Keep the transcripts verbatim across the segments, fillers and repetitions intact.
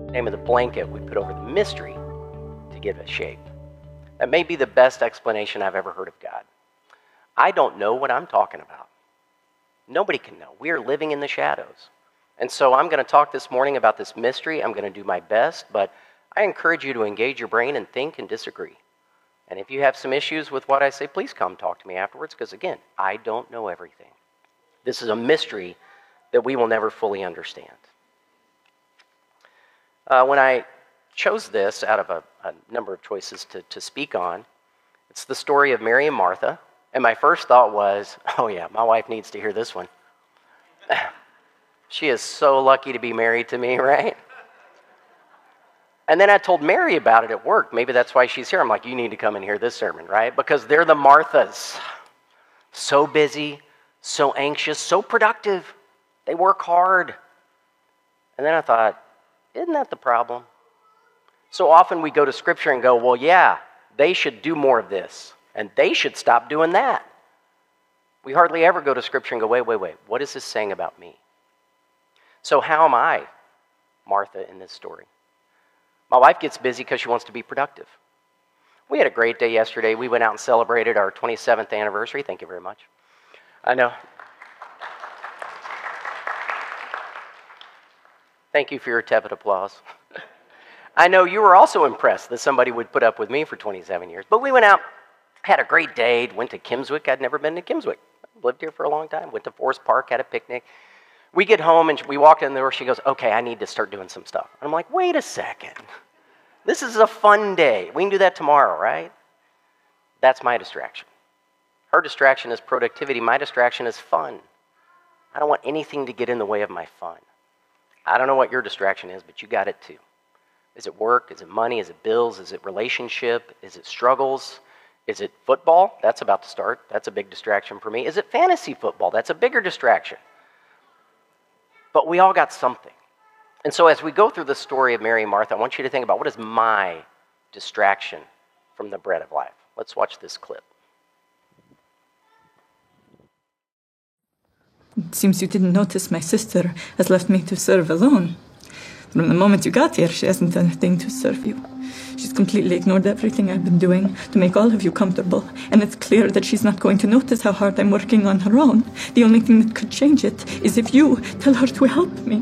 name of the blanket we put over the mystery to give it shape. That may be the best explanation I've ever heard of God. I don't know what I'm talking about. Nobody can know. We are living in the shadows. And so I'm going to talk this morning about this mystery. I'm going to do my best, but I encourage you to engage your brain and think and disagree. And if you have some issues with what I say, please come talk to me afterwards, because again, I don't know everything. This is a mystery that we will never fully understand. Uh, when I chose this out of a, a number of choices to, to speak on, it's the story of Mary and Martha. And my first thought was, oh yeah, my wife needs to hear this one. She is so lucky to be married to me, right? And then I told Mary about it at work. Maybe that's why she's here. I'm like, you need to come and hear this sermon, right? Because they're the Marthas. So busy, so anxious, so productive. They work hard. And then I thought, isn't that the problem? So often we go to Scripture and go, well, yeah, they should do more of this. And they should stop doing that. We hardly ever go to Scripture and go, wait, wait, wait. What is this saying about me? So how am I Martha in this story? My wife gets busy because she wants to be productive. We had a great day yesterday. We went out and celebrated our twenty-seventh anniversary. Thank you very much. I know. Thank you for your tepid applause. I know you were also impressed that somebody would put up with me for twenty-seven years. But we went out, had a great day, went to Kimmswick. I'd never been to Kimmswick. I've lived here for a long time. Went to Forest Park, had a picnic. We get home and we walked in the door. She goes, okay, I need to start doing some stuff. And I'm like, wait a second. This is a fun day. We can do that tomorrow, right? That's my distraction. Her distraction is productivity. My distraction is fun. I don't want anything to get in the way of my fun. I don't know what your distraction is, but you got it too. Is it work? Is it money? Is it bills? Is it relationship? Is it struggles? Is it football? That's about to start. That's a big distraction for me. Is it fantasy football? That's a bigger distraction. But we all got something. And so as we go through the story of Mary and Martha, I want you to think about, what is my distraction from the bread of life? Let's watch this clip. It seems you didn't notice my sister has left me to serve alone. From the moment you got here, she hasn't done a thing to serve you. She's completely ignored everything I've been doing to make all of you comfortable, and it's clear that she's not going to notice how hard I'm working on her own. The only thing that could change it is if you tell her to help me.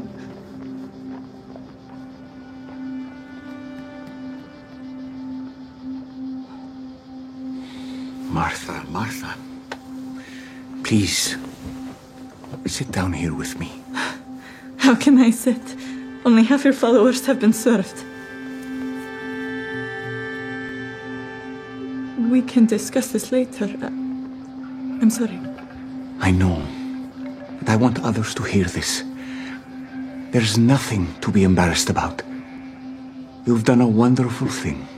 Martha, Martha, please, sit down here with me. How can I sit? Only half your followers have been served. We can discuss this later. I'm sorry. I know, but I want others to hear this. There's nothing to be embarrassed about. You've done a wonderful thing.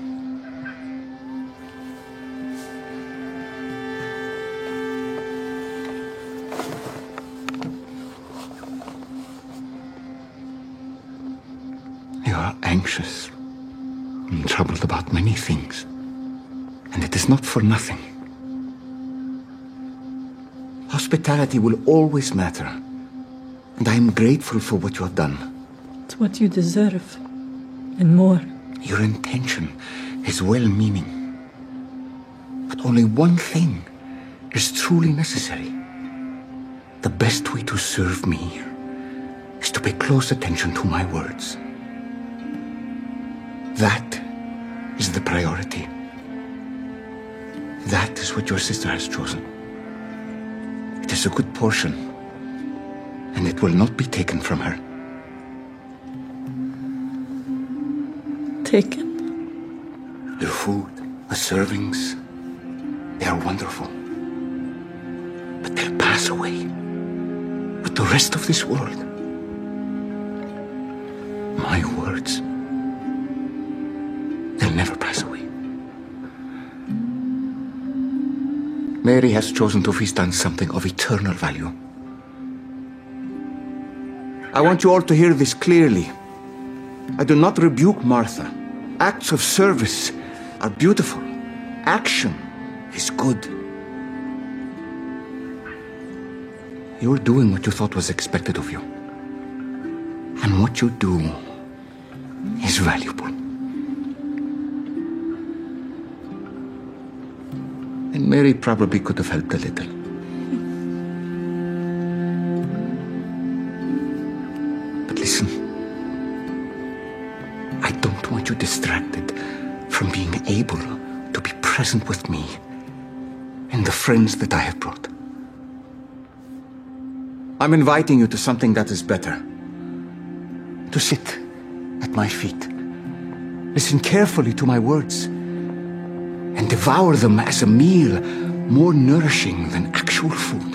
You are anxious and troubled about many things. And it is not for nothing. Hospitality will always matter. And I am grateful for what you have done. It's what you deserve. And more. Your intention is well-meaning. But only one thing is truly necessary. The best way to serve me is to pay close attention to my words. That is the priority. That is what your sister has chosen. It is a good portion, and it will not be taken from her. Taken? The food, the servings, they are wonderful. But they'll pass away with the rest of this world. My words, they'll never pass away. Mary has chosen to feast on something of eternal value. I want you all to hear this clearly. I do not rebuke Martha. Acts of service are beautiful. Action is good. You're doing what you thought was expected of you. And what you do is valuable. And Mary probably could have helped a little. But listen, I don't want you distracted from being able to be present with me and the friends that I have brought. I'm inviting you to something that is better. To sit at my feet, listen carefully to my words, and devour them as a meal more nourishing than actual food.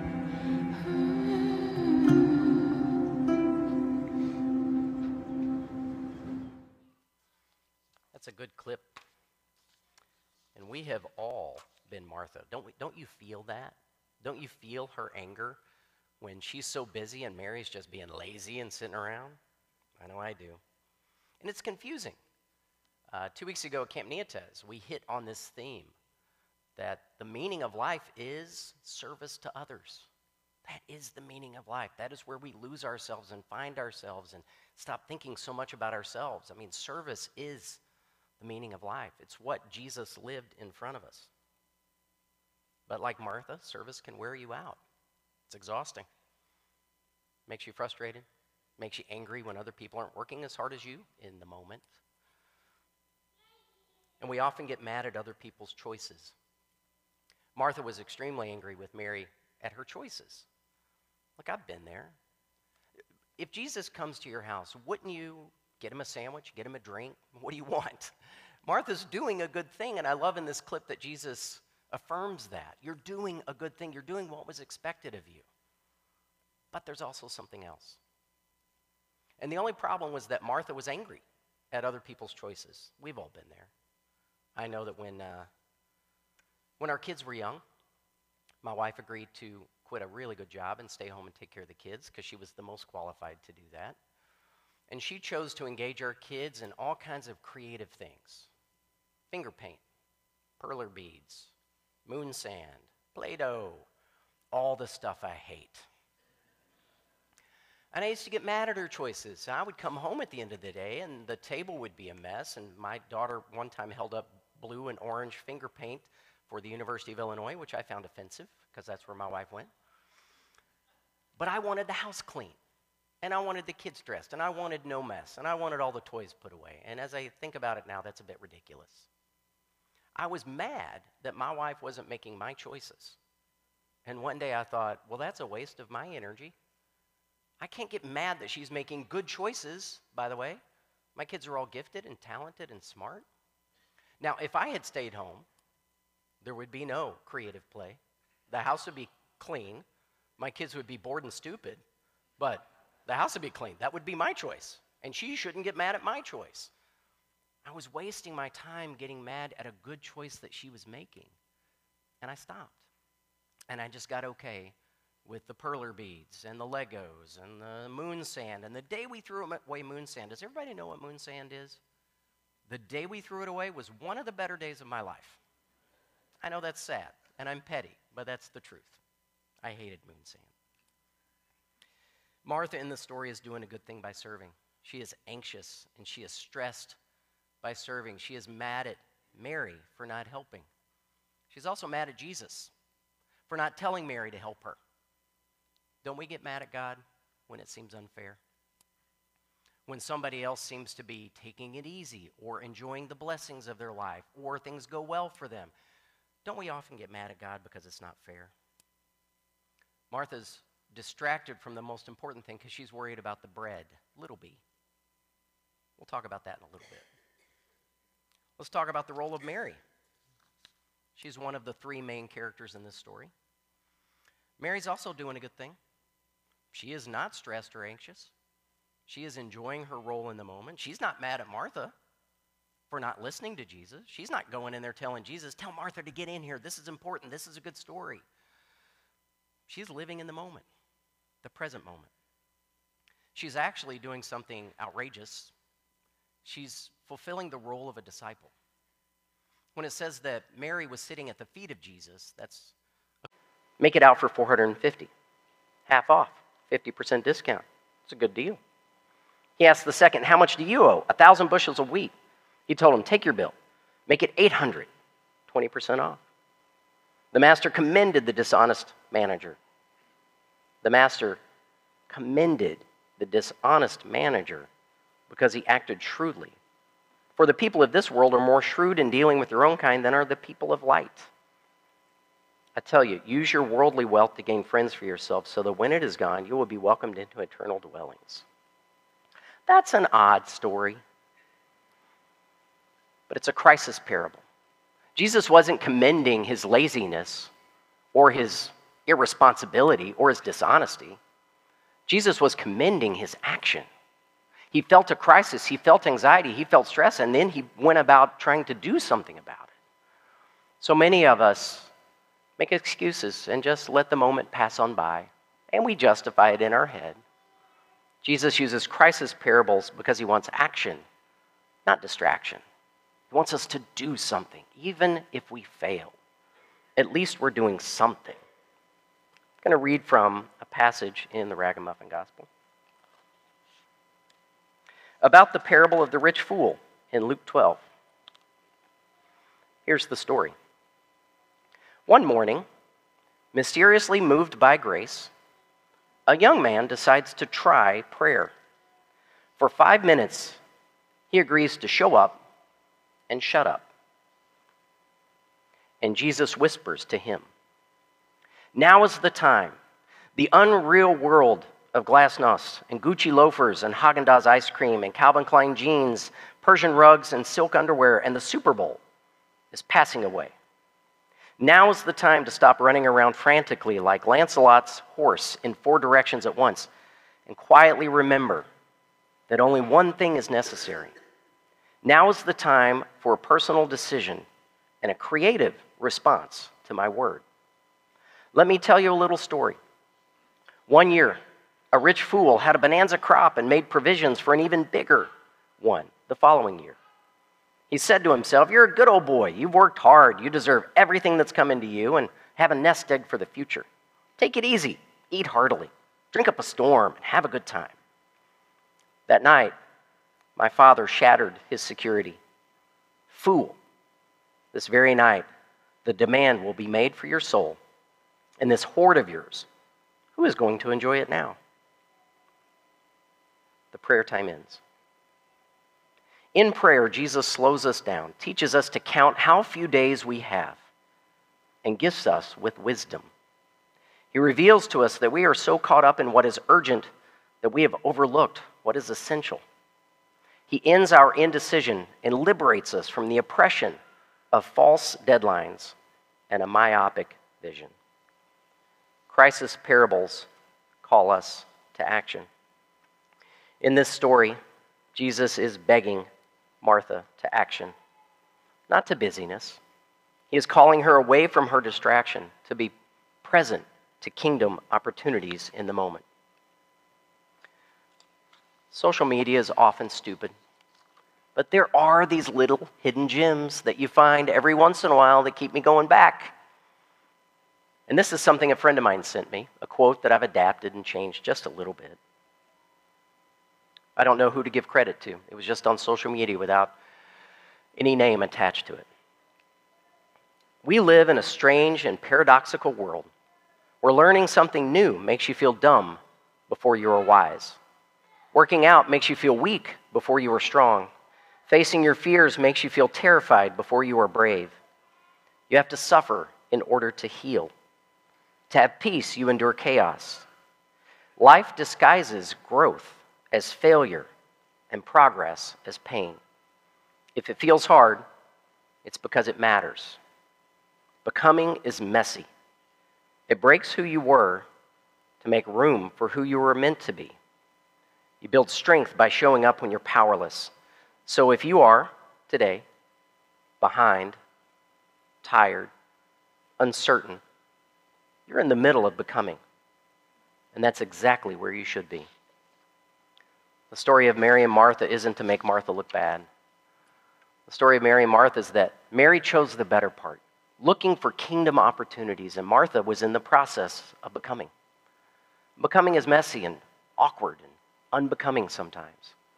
That's a good clip. And we have all been Martha. Don't we, don't you feel that? Don't you feel her anger when she's so busy and Mary's just being lazy and sitting around? I know I do. And it's confusing. Uh, two weeks ago at Camp Nietes, we hit on this theme that the meaning of life is service to others. That is the meaning of life. That is where we lose ourselves and find ourselves and stop thinking so much about ourselves. I mean, service is the meaning of life. It's what Jesus lived in front of us. But like Martha, service can wear you out. It's exhausting. Makes you frustrated. Makes you angry when other people aren't working as hard as you in the moment. And we often get mad at other people's choices. Martha was extremely angry with Mary at her choices. Look, I've been there. If Jesus comes to your house, wouldn't you get him a sandwich, get him a drink? What do you want? Martha's doing a good thing, and I love in this clip that Jesus affirms that. You're doing a good thing. You're doing what was expected of you. But there's also something else. And the only problem was that Martha was angry at other people's choices. We've all been there. I know that when, uh, when our kids were young, my wife agreed to quit a really good job and stay home and take care of the kids because she was the most qualified to do that. And she chose to engage our kids in all kinds of creative things. Finger paint, perler beads, moon sand, Play-Doh, all the stuff I hate. And I used to get mad at her choices. I would come home at the end of the day and the table would be a mess. And my daughter one time held up blue and orange finger paint for the University of Illinois, which I found offensive because that's where my wife went. But I wanted the house clean. And I wanted the kids dressed. And I wanted no mess. And I wanted all the toys put away. And as I think about it now, that's a bit ridiculous. I was mad that my wife wasn't making my choices. And one day I thought, well, that's a waste of my energy. I can't get mad that she's making good choices, by the way. My kids are all gifted and talented and smart. Now, if I had stayed home, there would be no creative play. The house would be clean. My kids would be bored and stupid, but the house would be clean. That would be my choice, and she shouldn't get mad at my choice. I was wasting my time getting mad at a good choice that she was making, and I stopped. And I just got okay with the perler beads and the Legos and the moon sand. And the day we threw away moon sand, does everybody know what moon sand is? The day we threw it away was one of the better days of my life. I know that's sad, and I'm petty, but that's the truth. I hated moon sand. Martha in the story is doing a good thing by serving. She is anxious and she is stressed by serving. She is mad at Mary for not helping. She's also mad at Jesus for not telling Mary to help her. Don't we get mad at God when it seems unfair? When somebody else seems to be taking it easy or enjoying the blessings of their life or things go well for them, don't we often get mad at God because it's not fair? Martha's distracted from the most important thing because she's worried about the bread, little b. We'll talk about that in a little bit. Let's talk about the role of Mary. She's one of the three main characters in this story. Mary's also doing a good thing. She is not stressed or anxious. She is enjoying her role in the moment. She's not mad at Martha for not listening to Jesus. She's not going in there telling Jesus, tell Martha to get in here. This is important. This is a good story. She's living in the moment, the present moment. She's actually doing something outrageous. She's fulfilling the role of a disciple. When it says that Mary was sitting at the feet of Jesus, that's make it out for four hundred fifty dollars, half off, fifty percent discount. It's a good deal. He asked the second, how much do you owe? A thousand bushels of wheat. He told him, take your bill. Make it eight hundred, twenty percent off. The master commended the dishonest manager. The master commended the dishonest manager because he acted shrewdly. For the people of this world are more shrewd in dealing with their own kind than are the people of light. I tell you, use your worldly wealth to gain friends for yourself so that when it is gone, you will be welcomed into eternal dwellings. That's an odd story, but it's a crisis parable. Jesus wasn't commending his laziness or his irresponsibility or his dishonesty. Jesus was commending his action. He felt a crisis, he felt anxiety, he felt stress, and then he went about trying to do something about it. So many of us make excuses and just let the moment pass on by, and we justify it in our head. Jesus uses crisis parables because he wants action, not distraction. He wants us to do something, even if we fail. At least we're doing something. I'm going to read from a passage in the Ragamuffin Gospel about the parable of the rich fool in Luke twelve. Here's the story. One morning, mysteriously moved by grace, a young man decides to try prayer. For five minutes, he agrees to show up and shut up. And Jesus whispers to him, now is the time. The unreal world of glasnost and Gucci loafers and Haagen-Dazs ice cream and Calvin Klein jeans, Persian rugs and silk underwear and the Super Bowl is passing away. Now is the time to stop running around frantically like Lancelot's horse in four directions at once and quietly remember that only one thing is necessary. Now is the time for a personal decision and a creative response to my word. Let me tell you a little story. One year, a rich fool had a bonanza crop and made provisions for an even bigger one the following year. He said to himself, you're a good old boy. You've worked hard. You deserve everything that's coming to you and have a nest egg for the future. Take it easy. Eat heartily. Drink up a storm and have a good time. That night, my father shattered his security. Fool, this very night, the demand will be made for your soul, and this hoard of yours, who is going to enjoy it now? The prayer time ends. In prayer, Jesus slows us down, teaches us to count how few days we have, and gifts us with wisdom. He reveals to us that we are so caught up in what is urgent that we have overlooked what is essential. He ends our indecision and liberates us from the oppression of false deadlines and a myopic vision. Crisis parables call us to action. In this story, Jesus is begging Martha to action, not to busyness. He is calling her away from her distraction to be present to kingdom opportunities in the moment. Social media is often stupid, but there are these little hidden gems that you find every once in a while that keep me going back. And this is something a friend of mine sent me, a quote that I've adapted and changed just a little bit. I don't know who to give credit to. It was just on social media without any name attached to it. We live in a strange and paradoxical world where learning something new makes you feel dumb before you are wise. Working out makes you feel weak before you are strong. Facing your fears makes you feel terrified before you are brave. You have to suffer in order to heal. To have peace, you endure chaos. Life disguises growth as failure and progress as pain. If it feels hard, it's because it matters. Becoming is messy. It breaks who you were to make room for who you were meant to be. You build strength by showing up when you're powerless. So if you are, today, behind, tired, uncertain, you're in the middle of becoming. And that's exactly where you should be. The story of Mary and Martha isn't to make Martha look bad. The story of Mary and Martha is that Mary chose the better part, looking for kingdom opportunities, and Martha was in the process of becoming. Becoming is messy and awkward and unbecoming sometimes.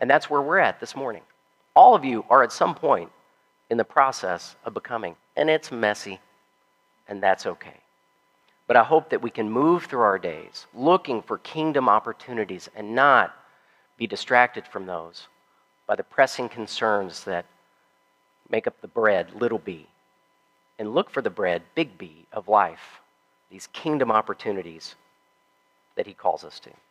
And that's where we're at this morning. All of you are at some point in the process of becoming, and it's messy, and that's okay. But I hope that we can move through our days looking for kingdom opportunities and not be distracted from those by the pressing concerns that make up the bread, little b, and look for the bread, big B, of life, these kingdom opportunities that he calls us to.